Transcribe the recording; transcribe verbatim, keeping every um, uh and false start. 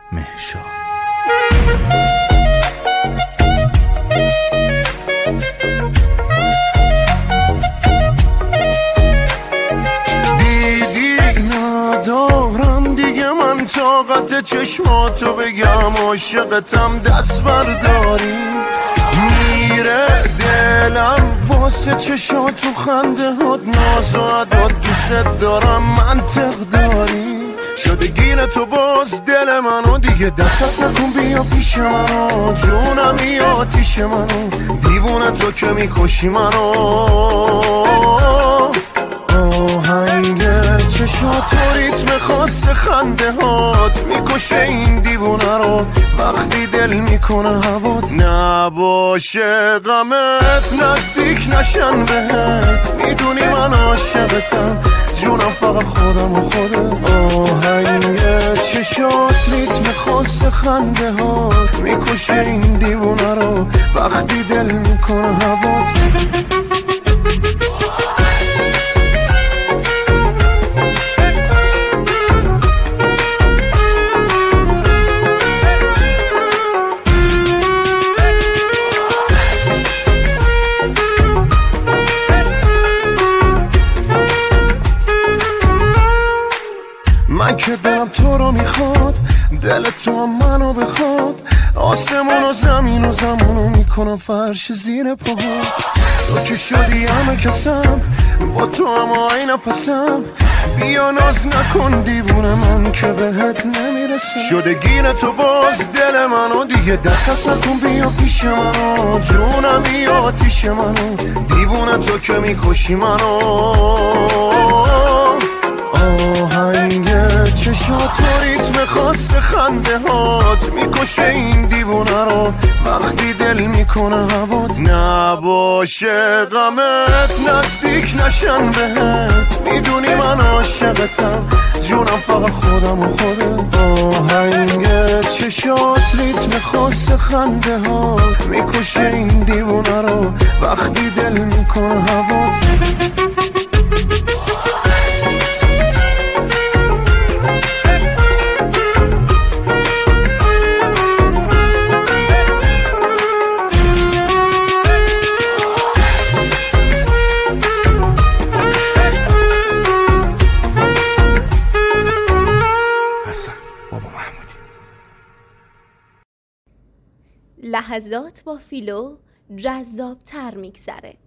مهشاد. طاقت چشماتو بگم عاشقتم دست برداری، میره دلم واسه چشاتو خنده هات ناز و عداد، دوست دارم منطق داری، شده گیر تو باز دل منو دیگه دست از نکن بیا پیش منو، جونم یا آتیش منو، دیوونه تو که میکشی منو، آهنگ چشات و ریتم خاص خنده هات میکشه این دیوونه رو، وقتی دل میکنه هوات نباشه غمت نزدیک نشن بهت، میدونی من عاشقتم جونم فقط خودم و خودت، آهنگ چشات ریتم خاص خنده هات میکشه این دیوونه رو، وقتی دل میکنه هوات. من که دلم تو رو میخواد، دل تو هم منو بخواد، آسمون و زمین و زمانو میکنم فرش زیر پاهات، تو که شدی همه کسم با تو هم آی نفسم، بیا ناز نکن دیوونه من که بهت نمیرسم، شده گیر تو باز دل منو دیگه دست نکن بیا پیش منو، جونم یا آتیش منو، دیوونه تو که میکشی منو، آهنگ چشات و ریتم خاص خنده هات میکشه این دیوونه رو، وقتی دل میکنه هوات نباشه غمت نزدیک نشن بهت، میدونی من عاشقتم جونم فقط خودم و خودت، آهنگ چشات ریتم خاص خنده هات میکشه این دیوونه رو، وقتی دل میکنه هوات. لحظات با فیلو جذاب تر میگذره.